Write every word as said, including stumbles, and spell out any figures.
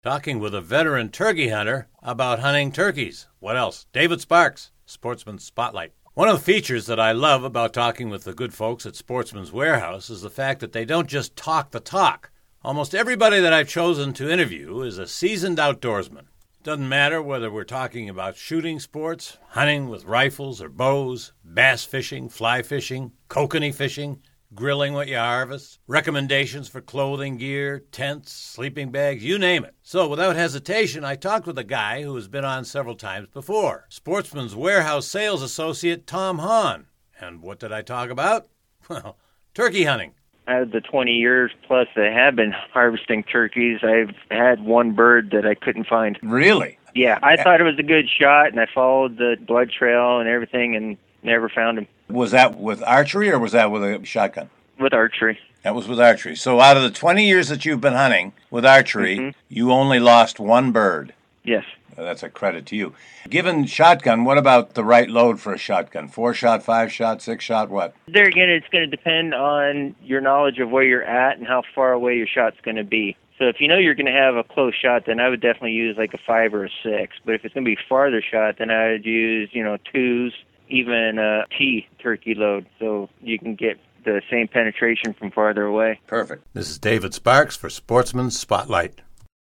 talking with a veteran turkey hunter about hunting turkeys. What else? David Sparks, Sportsman's Spotlight. One of the features that I love about talking with the good folks at Sportsman's Warehouse is the fact that they don't just talk the talk. Almost everybody that I've chosen to interview is a seasoned outdoorsman. Doesn't matter whether we're talking about shooting sports, hunting with rifles or bows, bass fishing, fly fishing, kokanee fishing, grilling what you harvest, recommendations for clothing, gear, tents, sleeping bags, you name it. So without hesitation, I talked with a guy who has been on several times before, Sportsman's Warehouse sales associate Tom Hahn. And what did I talk about? Well, turkey hunting. Out of the twenty years plus that I have been harvesting turkeys, I've had one bird that I couldn't find. Really? Yeah, I thought it was a good shot, and I followed the blood trail and everything and never found him. Was that with archery or was that with a shotgun? With archery. That was with archery. So out of the twenty years that you've been hunting with archery, mm-hmm. you only lost one bird. Yes. Well, that's a credit to you. Given shotgun, what about the right load for a shotgun? Four shot, five shot, six shot, what? There again, it's going to depend on your knowledge of where you're at and how far away your shot's going to be. So if you know you're going to have a close shot, then I would definitely use like a five or a six. But if it's going to be farther shot, then I would use, you know, twos, even a T turkey load, so you can get the same penetration from farther away. Perfect. This is David Sparks for Sportsman's Spotlight.